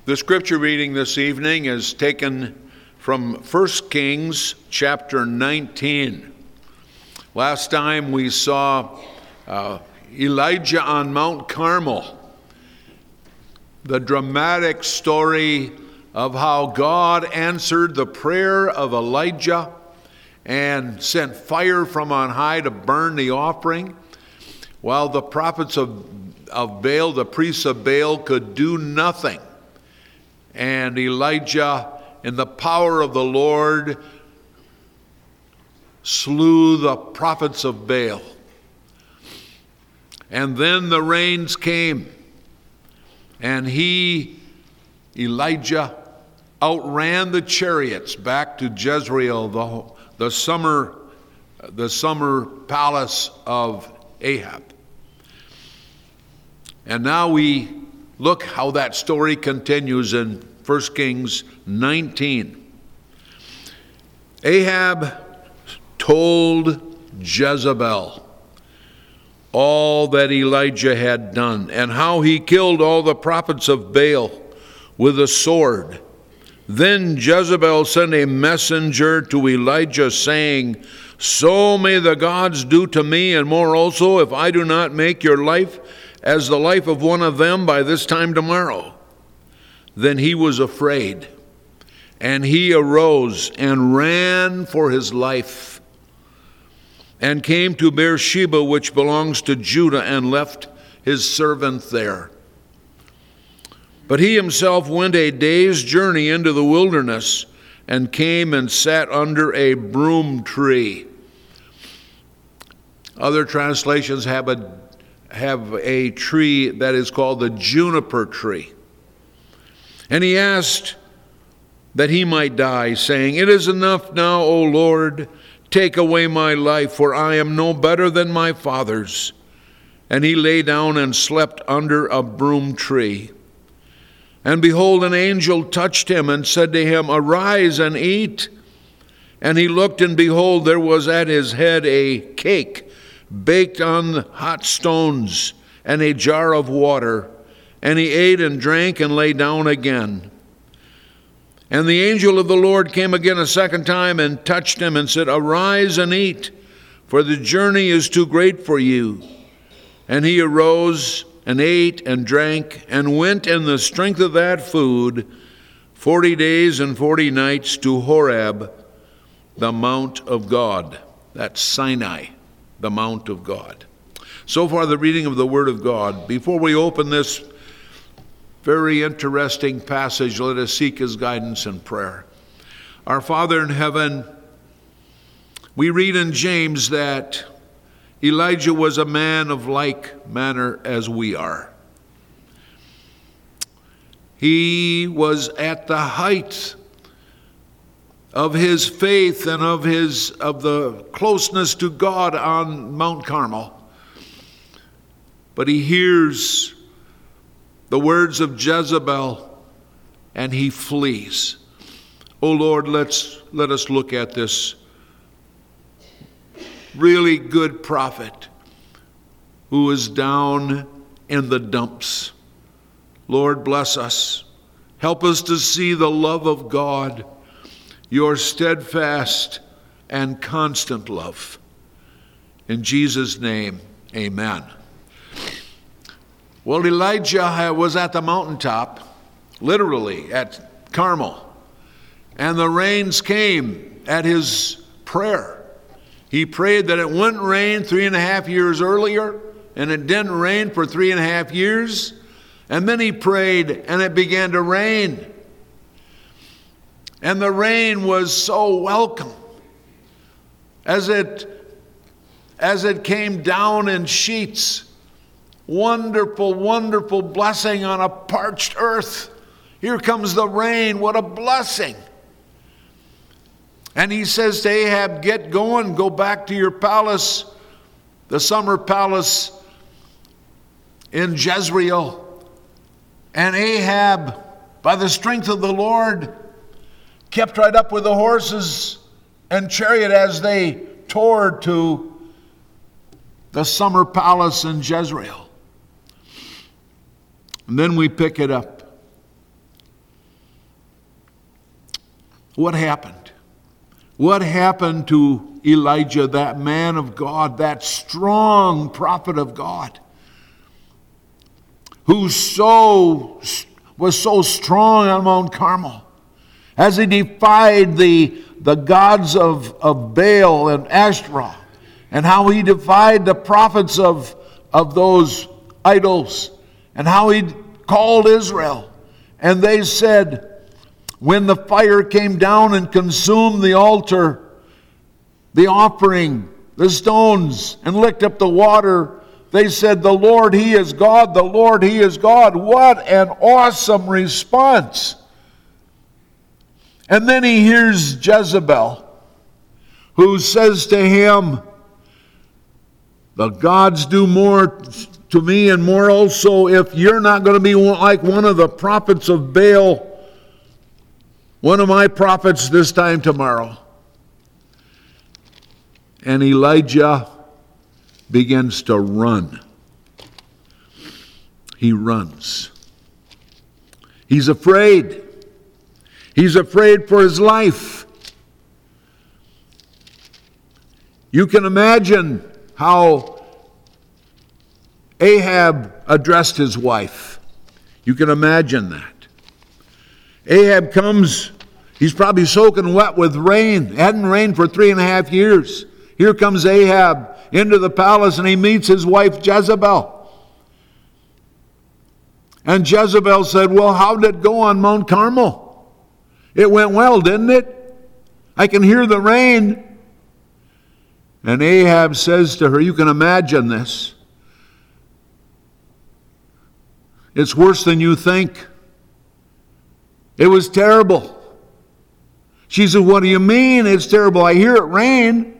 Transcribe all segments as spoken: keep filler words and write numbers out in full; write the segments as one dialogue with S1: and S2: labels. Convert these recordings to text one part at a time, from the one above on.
S1: The scripture reading this evening is taken from First Kings chapter nineteen. Last time we saw uh, Elijah on Mount Carmel, the dramatic story of how God answered the prayer of Elijah and sent fire from on high to burn the offering, while the prophets of, of Baal, the priests of Baal, could do nothing. And Elijah, in the power of the Lord, slew the prophets of Baal. And then the rains came, and he, Elijah, outran the chariots back to Jezreel, the, the summer, the summer palace of Ahab. And now we look how that story continues in First Kings nineteen. Ahab told Jezebel all that Elijah had done and how he killed all the prophets of Baal with a sword. Then Jezebel sent a messenger to Elijah saying, "So may the gods do to me and more also if I do not make your life as the life of one of them by this time tomorrow." Then he was afraid, and he arose and ran for his life, and came to Beersheba, which belongs to Judah, and left his servant there. But he himself went a day's journey into the wilderness, and came and sat under a broom tree. Other translations have a have a tree that is called the juniper tree. And he asked that he might die, saying, "It is enough now, O Lord, take away my life, for I am no better than my fathers." And he lay down and slept under a broom tree. And behold, an angel touched him and said to him, "Arise and eat." And he looked, and behold, there was at his head a cake baked on hot stones, and a jar of water. And he ate and drank and lay down again. And the angel of the Lord came again a second time and touched him and said, "Arise and eat, for the journey is too great for you." And he arose and ate and drank and went in the strength of that food forty days and forty nights to Horeb, the mount of God. That's Sinai, the mount of God. So far, the reading of the Word of God. Before we open this very interesting passage, let us seek His guidance in prayer. Our Father in heaven, we read in James that Elijah was a man of like manner as we are. He was at the height of his faith and of his of the closeness to God on Mount Carmel. But he hears the words of Jezebel and he flees. Oh Lord, let's let us look at this really good prophet who is down in the dumps. Lord, bless us. Help us to see the love of God, your steadfast and constant love. In Jesus' name, amen. Well, Elijah was at the mountaintop, literally at Carmel, and the rains came at his prayer. He prayed that it wouldn't rain three and a half years earlier, and it didn't rain for three and a half years. And then he prayed, and it began to rain. And the rain was so welcome as it, as it came down in sheets. Wonderful, wonderful blessing on a parched earth. Here comes the rain. What a blessing. And he says to Ahab, "Get going, go back to your palace, the summer palace in Jezreel." And Ahab, by the strength of the Lord, kept right up with the horses and chariot as they tore to the summer palace in Jezreel. And then we pick it up. What happened? What happened to Elijah, that man of God, that strong prophet of God, who so was so strong on Mount Carmel, as he defied the, the gods of, of Baal and Ashtoreth, and how he defied the prophets of, of those idols, and how he called Israel. And they said, when the fire came down and consumed the altar, the offering, the stones, and licked up the water, they said, the Lord, He is God, the Lord, He is God. What an awesome response. And then he hears Jezebel, who says to him, the gods do more to me and more also if you're not going to be like one of the prophets of Baal, one of my prophets this time tomorrow. And Elijah begins to run. He runs. He's afraid. He's afraid for his life. You can imagine how Ahab addressed his wife. You can imagine that. Ahab comes, he's probably soaking wet with rain. It hadn't rained for three and a half years. Here comes Ahab into the palace, and he meets his wife Jezebel. And Jezebel said, well, how did it go on Mount Carmel? It went well, didn't it? I can hear the rain. And Ahab says to her, you can imagine this. It's worse than you think. It was terrible. She said, what do you mean it's terrible? I hear it rain.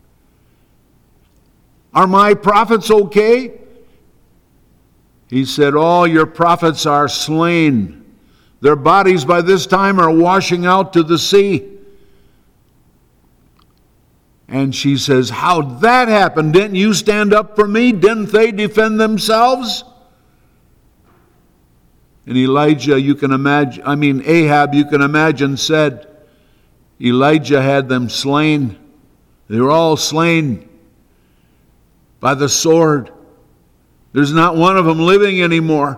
S1: Are my prophets okay? He said, all your prophets are slain. Their bodies by this time are washing out to the sea. And she says, how'd that happen? Didn't you stand up for me? Didn't they defend themselves? And Elijah, you can imagine, I mean Ahab, you can imagine, said, Elijah had them slain. They were all slain by the sword. There's not one of them living anymore.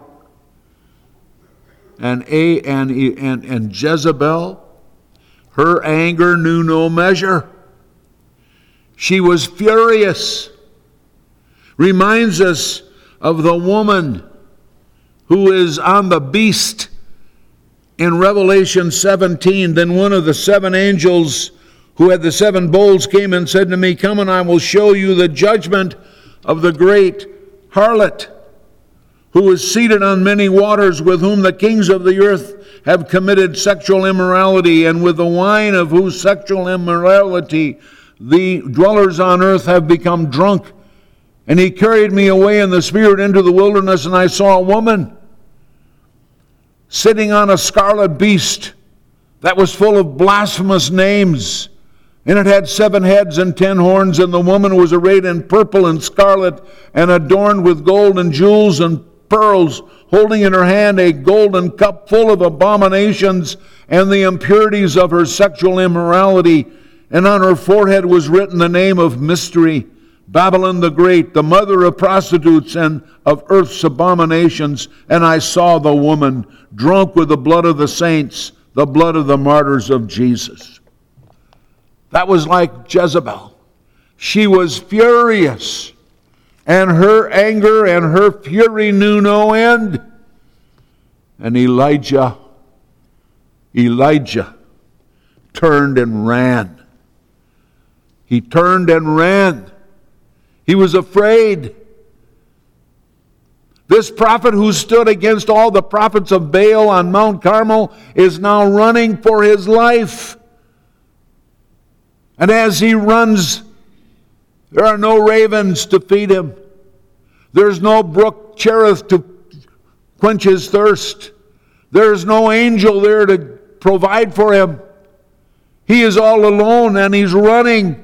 S1: And, A, and, and, and Jezebel, her anger knew no measure. She was furious. Reminds us of the woman who is on the beast in Revelation seventeen. Then one of the seven angels who had the seven bowls came and said to me, come and I will show you the judgment of the great harlot, who is seated on many waters, with whom the kings of the earth have committed sexual immorality, and with the wine of whose sexual immorality the dwellers on earth have become drunk. And he carried me away in the spirit into the wilderness, and I saw a woman sitting on a scarlet beast that was full of blasphemous names. And it had seven heads and ten horns, and the woman was arrayed in purple and scarlet, and adorned with gold and jewels and pearls, holding in her hand a golden cup full of abominations and the impurities of her sexual immorality. And on her forehead was written the name of mystery, Babylon the Great, the mother of prostitutes and of earth's abominations. And I saw the woman drunk with the blood of the saints, the blood of the martyrs of Jesus. That was like Jezebel. She was furious, and her anger and her fury knew no end. And Elijah, Elijah turned and ran. He turned and ran. He was afraid. This prophet who stood against all the prophets of Baal on Mount Carmel is now running for his life. And as he runs, there are no ravens to feed him. There's no brook Cherith to quench his thirst. There's no angel there to provide for him. He is all alone, and he's running.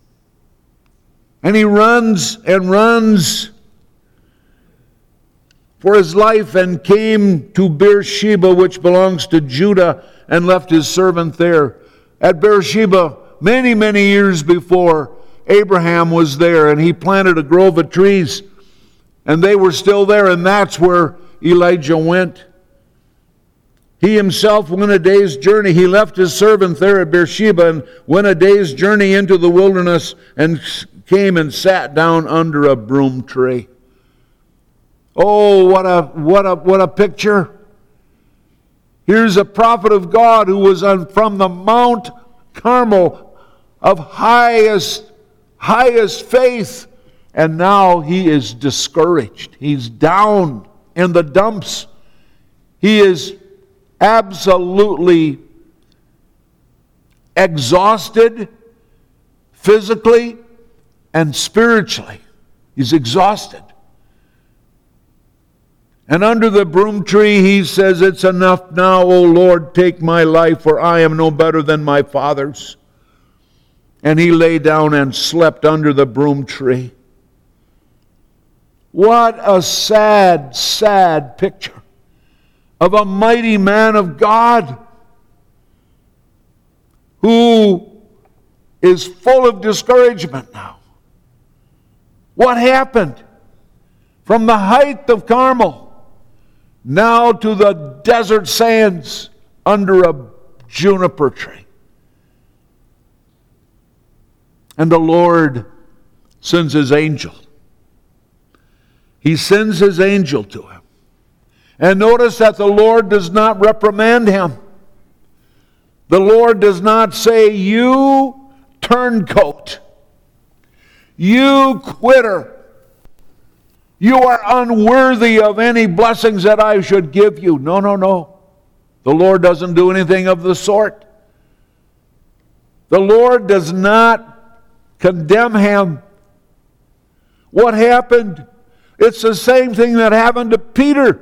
S1: And he runs and runs. for his life, and came to Beersheba, which belongs to Judah, and left his servant there. At Beersheba, many, many years before, Abraham was there, and he planted a grove of trees, and they were still there, and that's where Elijah went. He himself went a day's journey. He left his servant there at Beersheba and went a day's journey into the wilderness and came and sat down under a broom tree. Oh, what a what a what a picture. Here's a prophet of God who was on, from the Mount Carmel of highest highest faith, and now he is discouraged. He's down in the dumps. He is absolutely exhausted physically and spiritually. He's exhausted. And under the broom tree he says, "It's enough now, O Lord, take my life, for I am no better than my fathers." And he lay down and slept under the broom tree. What a sad, sad picture of a mighty man of God who is full of discouragement now. What happened? From the height of Carmel, now to the desert sands under a juniper tree. And the Lord sends his angel. He sends his angel to him. And notice that the Lord does not reprimand him. The Lord does not say, "You turncoat, you quitter, you are unworthy of any blessings that I should give you." No, no, no. The Lord doesn't do anything of the sort. The Lord does not condemn him. What happened? It's the same thing that happened to Peter.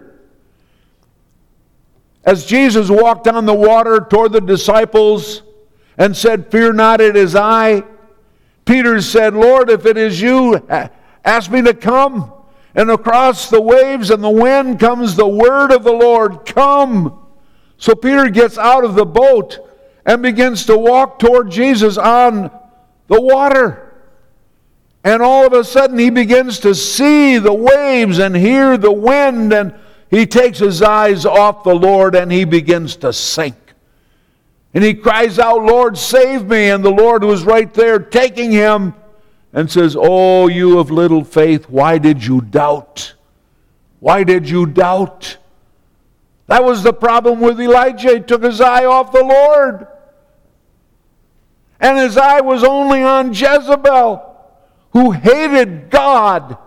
S1: As Jesus walked on the water toward the disciples and said, "Fear not, it is I," Peter said, "Lord, if it is you, ask me to come." And across the waves and the wind comes the word of the Lord, "Come." So Peter gets out of the boat and begins to walk toward Jesus on the water. And all of a sudden he begins to see the waves and hear the wind, and he takes his eyes off the Lord and he begins to sink. And he cries out, "Lord, save me." And the Lord was right there taking him and says, "Oh, you of little faith, why did you doubt? Why did you doubt?" That was the problem with Elijah. He took his eye off the Lord. And his eye was only on Jezebel, who hated God.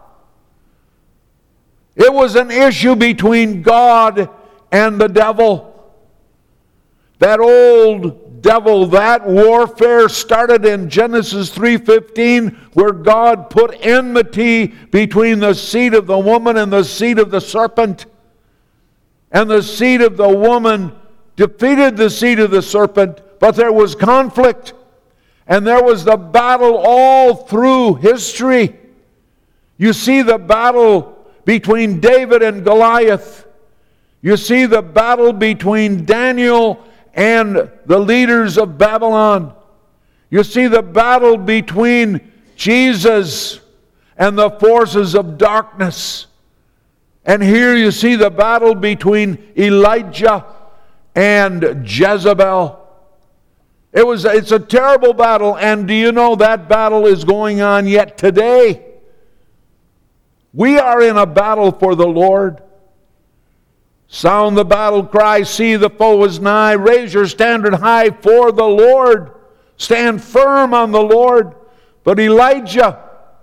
S1: It was an issue between God and the devil. That old devil, that warfare started in Genesis three fifteen, where God put enmity between the seed of the woman and the seed of the serpent. And the seed of the woman defeated the seed of the serpent, but there was conflict. And there was the battle all through history. You see the battle between David and Goliath. You see the battle between Daniel and the leaders of Babylon. You see the battle between Jesus and the forces of darkness. And here you see the battle between Elijah and Jezebel. It was, it's a terrible battle, and do you know that battle is going on yet today? We are in a battle for the Lord. Sound the battle cry, see the foe is nigh, raise your standard high for the Lord. Stand firm on the Lord. But Elijah,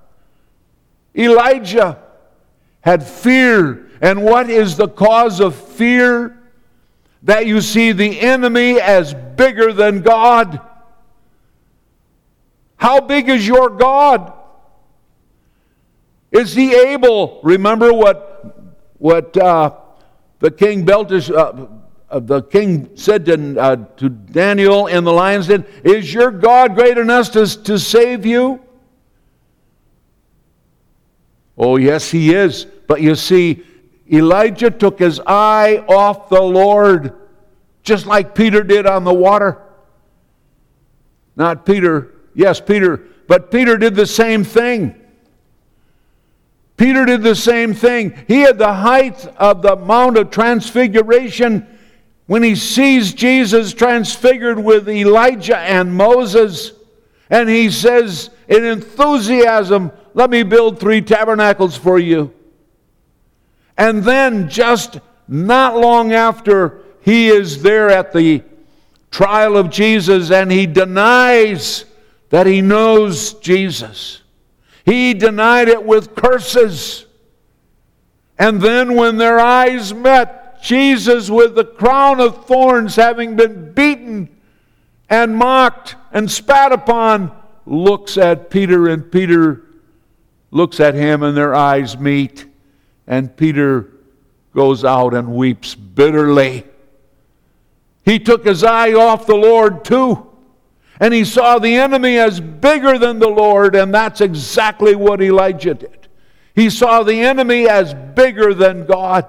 S1: Elijah had fear. And what is the cause of fear? That you see the enemy as bigger than God. How big is your God? Is he able? Remember what what uh, the king Belteshazzar, uh, the king said to, uh, to Daniel in the lion's den, "Is your God great enough to, to save you?" Oh, yes, he is. But you see, Elijah took his eye off the Lord, just like Peter did on the water. Not Peter, yes, Peter, but Peter did the same thing. Peter did the same thing. He had the height of the Mount of Transfiguration when he sees Jesus transfigured with Elijah and Moses. And he says in enthusiasm, let me build three tabernacles for you. And then just not long after, he is there at the trial of Jesus and he denies that he knows Jesus. He denied it with curses. And then when their eyes met, Jesus with the crown of thorns, having been beaten and mocked and spat upon, looks at Peter, and Peter looks at him, and their eyes meet. And Peter goes out and weeps bitterly. He took his eye off the Lord too. And he saw the enemy as bigger than the Lord, and that's exactly what Elijah did. He saw the enemy as bigger than God.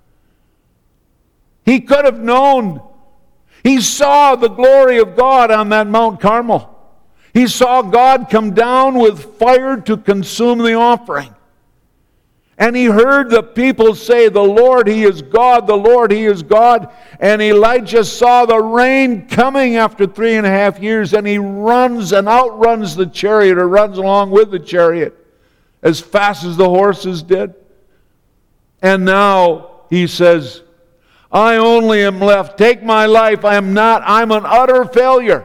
S1: He could have known. He saw the glory of God on that Mount Carmel. He saw God come down with fire to consume the offering. And he heard the people say, the Lord, He is God, the Lord, He is God. And Elijah saw the rain coming after three and a half years, and he runs and outruns the chariot, or runs along with the chariot, as fast as the horses did. And now he says, I only am left. Take my life. I am not, I'm an utter failure.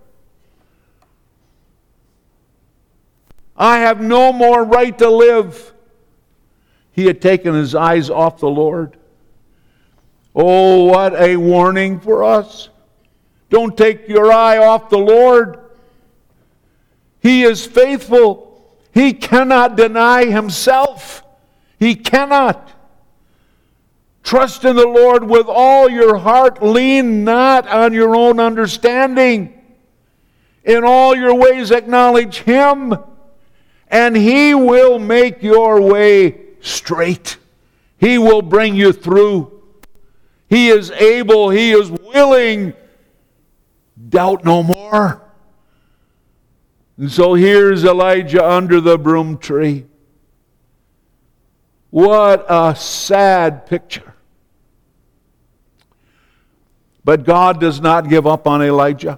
S1: I have no more right to live. He had taken his eyes off the Lord. Oh, what a warning for us. Don't take your eye off the Lord. He is faithful. He cannot deny Himself. He cannot. Trust in the Lord with all your heart. Lean not on your own understanding. In all your ways acknowledge Him, and He will make your way straight. He will bring you through. He is able. He is willing. Doubt no more. And so here's Elijah under the broom tree. What a sad picture. But God does not give up on Elijah.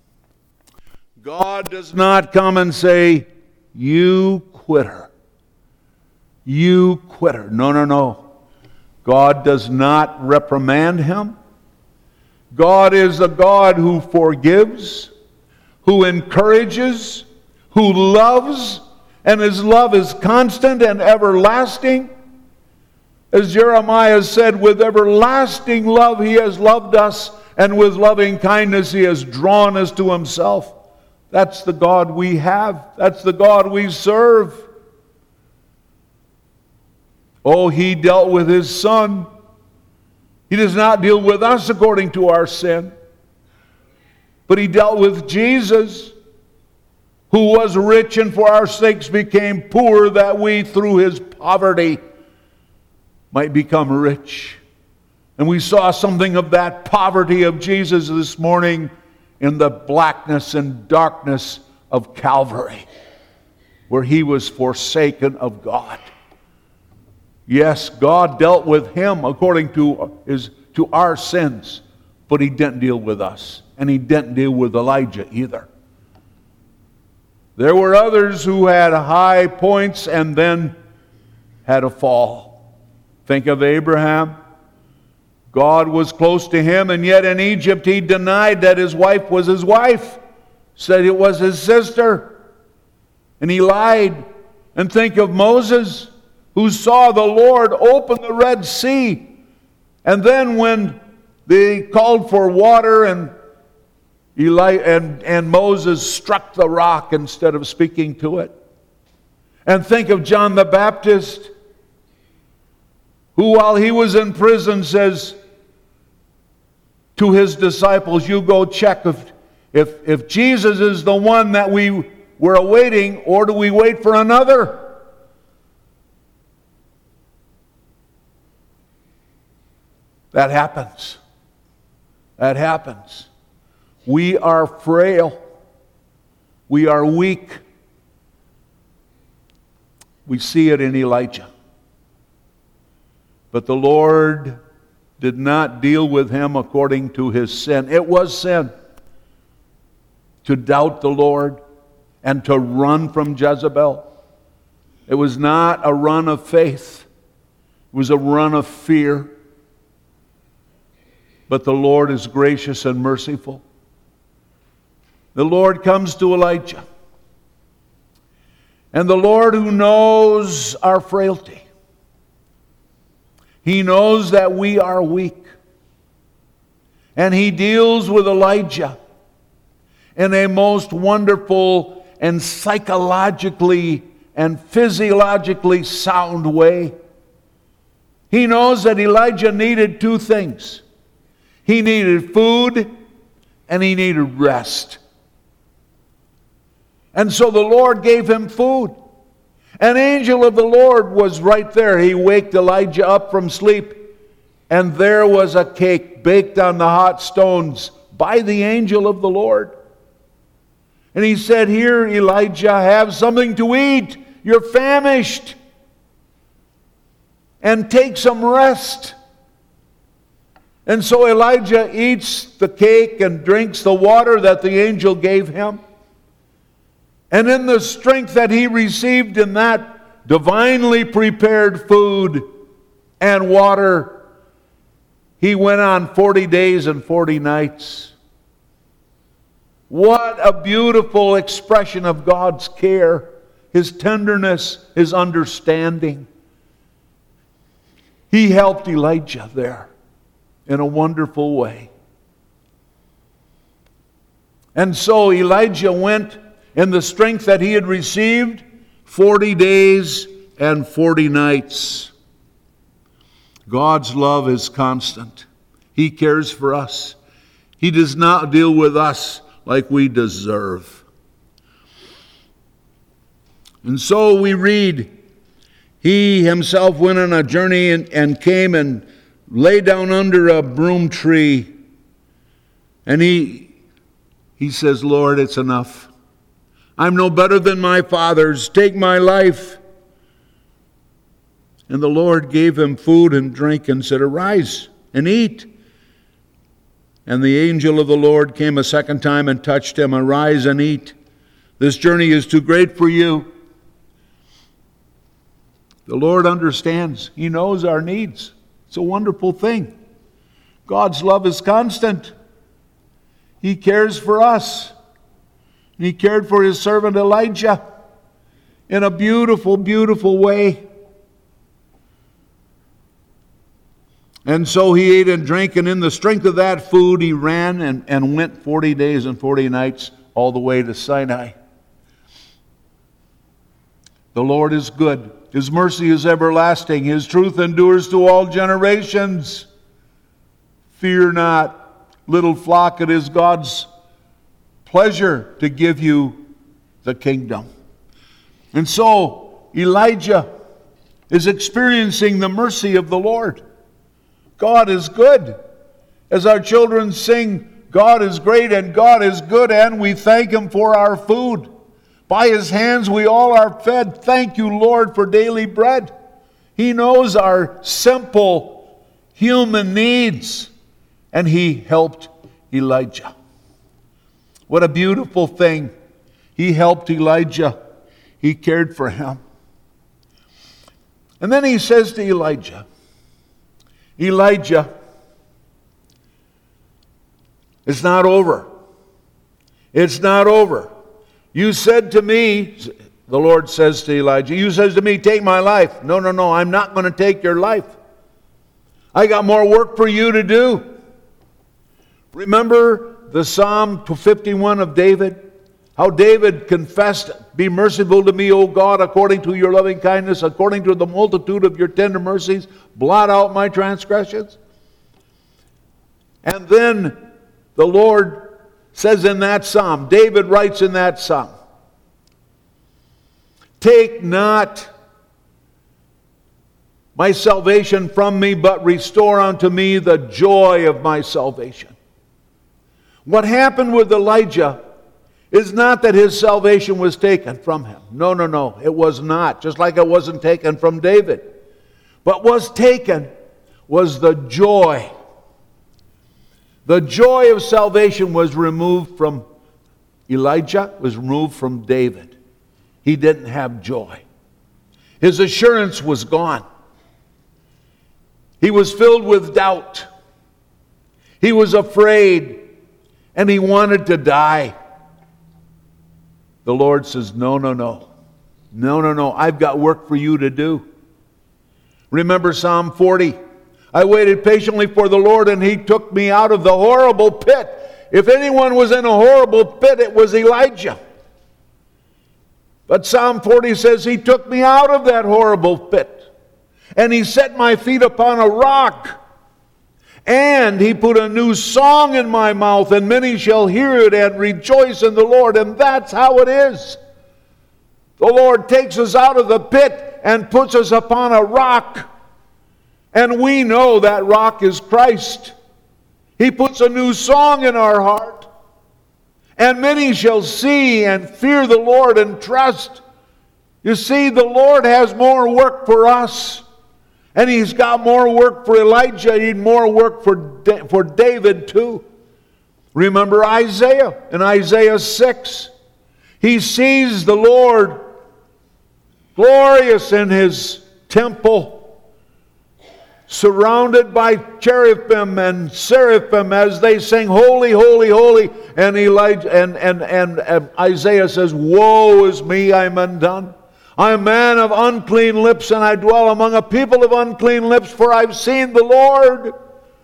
S1: God does not come and say, you quitter. You quitter. No, no, no. God does not reprimand him. God is a God who forgives, who encourages, who loves, and His love is constant and everlasting. As Jeremiah said, with everlasting love He has loved us, and with loving kindness He has drawn us to Himself. That's the God we have. That's the God we serve. Oh, He dealt with His Son. He does not deal with us according to our sin. But He dealt with Jesus, who was rich and for our sakes became poor, that we through His poverty might become rich. And we saw something of that poverty of Jesus this morning in the blackness and darkness of Calvary, where He was forsaken of God. Yes, God dealt with Him according to his to our sins, but He didn't deal with us, and He didn't deal with Elijah either. There were others who had high points and then had a fall. Think of Abraham. God was close to him, and yet in Egypt he denied that his wife was his wife, said it was his sister, and he lied. And think of Moses, who saw the Lord open the Red Sea, and then when they called for water and Eli and, and Moses struck the rock instead of speaking to it. And think of John the Baptist, who while he was in prison says to his disciples, you go check if, if, if Jesus is the one that we were awaiting, or do we wait for another? That happens. That happens. We are frail. We are weak. We see it in Elijah. But the Lord did not deal with him according to his sin. It was sin to doubt the Lord and to run from Jezebel. It was not a run of faith. It was a run of fear. But the Lord is gracious and merciful. The Lord comes to Elijah. And the Lord, who knows our frailty, He knows that we are weak. And He deals with Elijah in a most wonderful and psychologically and physiologically sound way. He knows that Elijah needed two things. He needed food and he needed rest. And so the Lord gave him food. An angel of the Lord was right there. He waked Elijah up from sleep, and there was a cake baked on the hot stones by the angel of the Lord. And he said, "Here, Elijah, have something to eat. You're famished. And take some rest." And so Elijah eats the cake and drinks the water that the angel gave him. And in the strength that he received in that divinely prepared food and water, he went on forty days and forty nights. What a beautiful expression of God's care, His tenderness, His understanding. He helped Elijah there in a wonderful way. And so Elijah went in the strength that he had received, forty days and forty nights. God's love is constant. He cares for us. He does not deal with us like we deserve. And so we read, he himself went on a journey and, and came and lay down under a broom tree. And he, he says, "Lord, it's enough. I'm no better than my fathers. Take my life." And the Lord gave him food and drink and said, "Arise and eat." And the angel of the Lord came a second time and touched him. "Arise and eat. This journey is too great for you." The Lord understands. He knows our needs. It's a wonderful thing. God's love is constant. He cares for us. And He cared for His servant Elijah in a beautiful, beautiful way. And so he ate and drank, and in the strength of that food he ran and, and went forty days and forty nights all the way to Sinai. The Lord is good. His mercy is everlasting. His truth endures to all generations. Fear not, little flock, it is God's pleasure to give you the kingdom. And so Elijah is experiencing the mercy of the Lord. God is good. As our children sing, God is great and God is good, and we thank Him for our food. By His hands we all are fed. Thank you, Lord, for daily bread. He knows our simple human needs, and He helped Elijah. What a beautiful thing. He helped Elijah. He cared for him. And then he says to Elijah, "Elijah, it's not over. It's not over. You said to me," the Lord says to Elijah, "you said to me, take my life. No, no, no, I'm not going to take your life. I got more work for you to do." Remember the Psalm fifty-one of David? How David confessed, "Be merciful to me, O God, according to your loving kindness, according to the multitude of your tender mercies, blot out my transgressions." And then the Lord says in that psalm, David writes in that psalm, "Take not my salvation from me, but restore unto me the joy of my salvation. What happened with Elijah is not that his salvation was taken from him. No, no, no, it was not. Just like it wasn't taken from David. But was taken was the joy. The joy of salvation was removed from Elijah, was removed from David. He didn't have joy. His assurance was gone. He was filled with doubt. He was afraid, and he wanted to die. The Lord says, no, no, no. No, no, no. I've got work for you to do. Remember Psalm forty. I waited patiently for the Lord, and He took me out of the horrible pit. If anyone was in a horrible pit, it was Elijah. But Psalm forty says, He took me out of that horrible pit, and He set my feet upon a rock, and He put a new song in my mouth, and many shall hear it and rejoice in the Lord. And that's how it is. The Lord takes us out of the pit and puts us upon a rock. And we know that rock is Christ. He puts a new song in our heart. And many shall see and fear the Lord and trust. You see, the Lord has more work for us. And He's got more work for Elijah. He had more work for, for David too. Remember Isaiah in Isaiah six. He sees the Lord glorious in His temple, surrounded by cherubim and seraphim as they sing, holy, holy, holy. And Elijah and, and, and, and Isaiah says, woe is me, I'm undone. I am a man of unclean lips, and I dwell among a people of unclean lips, for I've seen the Lord.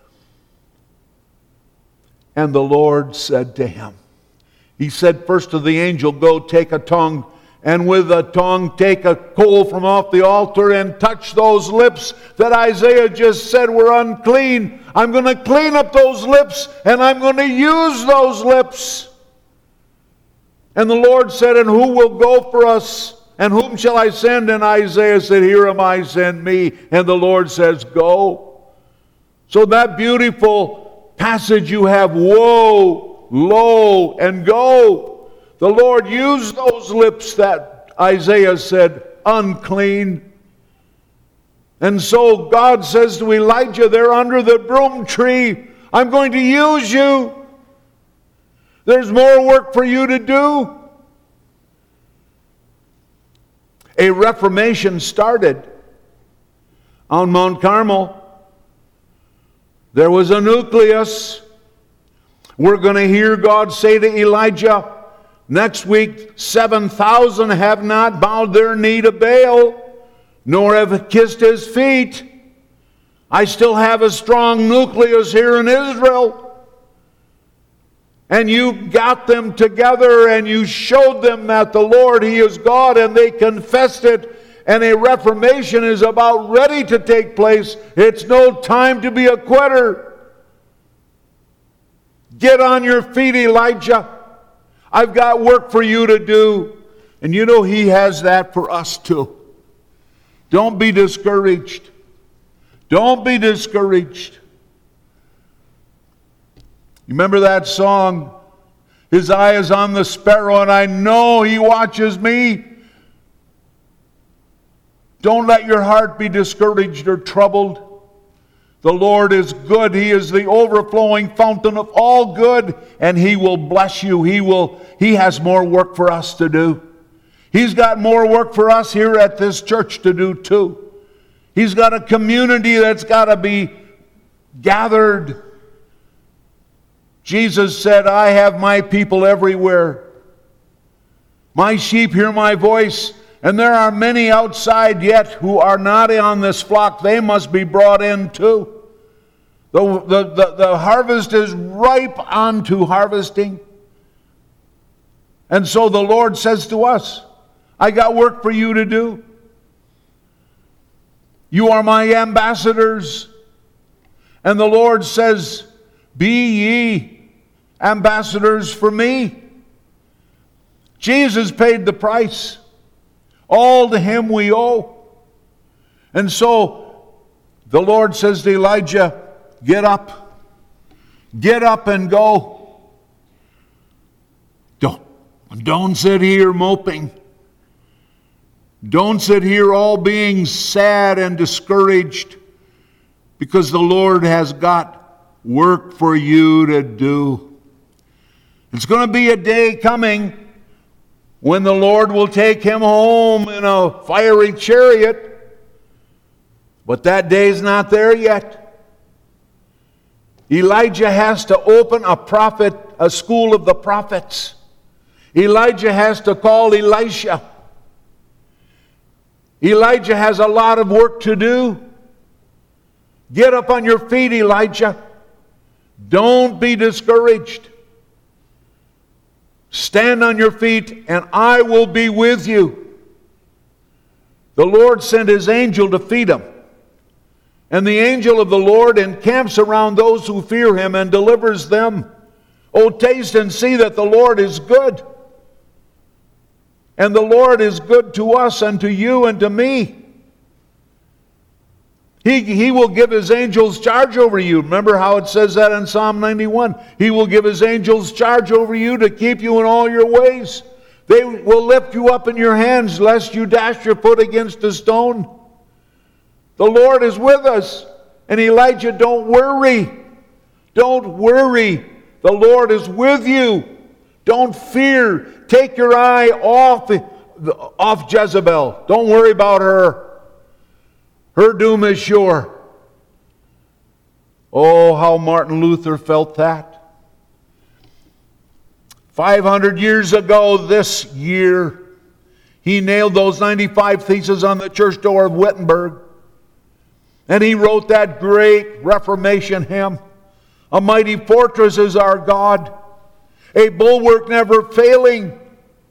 S1: And the Lord said to him, He said first to the angel, go take a tongue, and with a tongue take a coal from off the altar and touch those lips that Isaiah just said were unclean. I'm going to clean up those lips, and I'm going to use those lips. And the Lord said, and who will go for us? And whom shall I send? And Isaiah said, here am I, send me. And the Lord says, go. So that beautiful passage you have, woe, lo, and go. The Lord used those lips that Isaiah said, unclean. And so God says to Elijah, they're under the broom tree. I'm going to use you. There's more work for you to do. A reformation started on Mount Carmel. There was a nucleus. We're going to hear God say to Elijah, next week, seven thousand have not bowed their knee to Baal, nor have kissed his feet. I still have a strong nucleus here in Israel. And you got them together and you showed them that the Lord, He is God, and they confessed it. And a reformation is about ready to take place. It's no time to be a quitter. Get on your feet, Elijah. I've got work for you to do. And you know He has that for us too. Don't be discouraged. Don't be discouraged. You remember that song? His eye is on the sparrow, and I know He watches me. Don't let your heart be discouraged or troubled. The Lord is good. He is the overflowing fountain of all good, and He will bless you. He will. He has more work for us to do. He's got more work for us here at this church to do too. He's got a community that's got to be gathered. Jesus said, I have my people everywhere. My sheep hear my voice, and there are many outside yet who are not on this flock. They must be brought in too. The, the, the, the harvest is ripe unto harvesting. And so the Lord says to us, I got work for you to do. You are my ambassadors. And the Lord says, be ye ambassadors for me. Jesus paid the price. All to Him we owe. And so the Lord says to Elijah, get up. Get up and go. Don't, don't sit here moping. Don't sit here all being sad and discouraged, because the Lord has got work for you to do. It's going to be a day coming when the Lord will take him home in a fiery chariot, but that day's not there yet. Elijah has to open a prophet, a school of the prophets. Elijah has to call Elisha. Elijah has a lot of work to do. Get up on your feet, Elijah. Don't be discouraged. Stand on your feet, and I will be with you. The Lord sent his angel to feed him. And the angel of the Lord encamps around those who fear him and delivers them. Oh, taste and see that the Lord is good. And the Lord is good to us and to you and to me. He, he will give his angels charge over you. Remember how it says that in Psalm ninety-one? He will give his angels charge over you to keep you in all your ways. They will lift you up in your hands, lest you dash your foot against a stone. The Lord is with us. And Elijah, don't worry. Don't worry. The Lord is with you. Don't fear. Take your eye off, off Jezebel. Don't worry about her. Her doom is sure. Oh, how Martin Luther felt that. five hundred years ago this year, he nailed those ninety-five theses on the church door of Wittenberg. And he wrote that great Reformation hymn. A mighty fortress is our God, a bulwark never failing.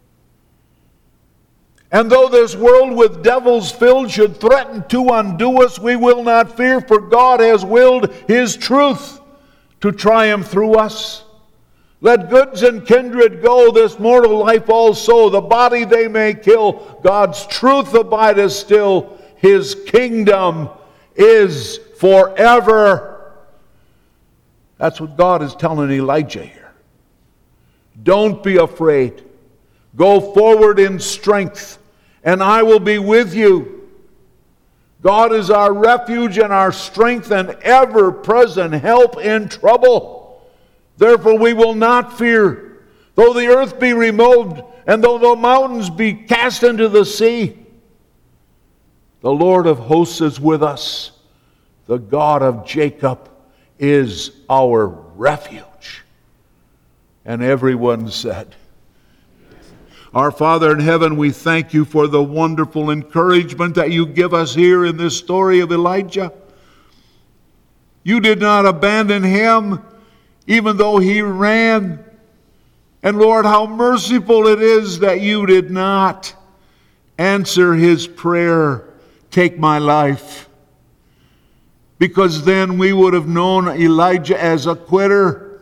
S1: And though this world with devils filled should threaten to undo us, we will not fear, for God has willed his truth to triumph through us. Let goods and kindred go, this mortal life also, the body they may kill. God's truth abideth still, his kingdom is forever. That's what God is telling Elijah here. Don't be afraid. Go forward in strength, and I will be with you. God is our refuge and our strength and ever-present help in trouble. Therefore we will not fear, though the earth be removed, and though the mountains be cast into the sea. The Lord of hosts is with us. The God of Jacob is our refuge. And everyone said, our Father in heaven, we thank you for the wonderful encouragement that you give us here in this story of Elijah. You did not abandon him, even though he ran. And Lord, how merciful it is that you did not answer his prayer, take my life. Because then we would have known Elijah as a quitter.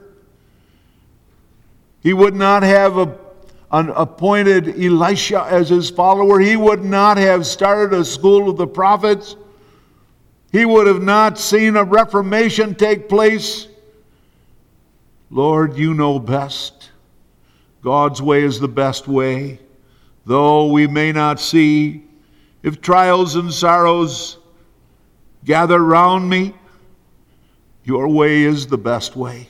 S1: He would not have a, an appointed Elisha as his follower. He would not have started a school of the prophets. He would have not seen a reformation take place. Lord, you know best. God's way is the best way. Though we may not see, if trials and sorrows gather round me, your way is the best way.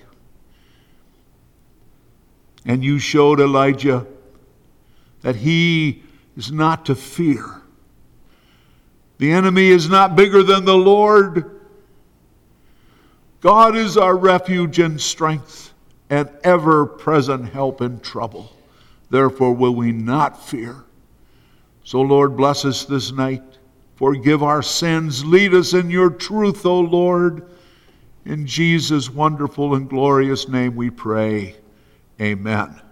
S1: And you showed Elijah that he is not to fear. The enemy is not bigger than the Lord. God is our refuge and strength and ever-present help in trouble. Therefore will we not fear. So Lord, bless us this night. Forgive our sins. Lead us in your truth, O Lord. In Jesus' wonderful and glorious name we pray. Amen.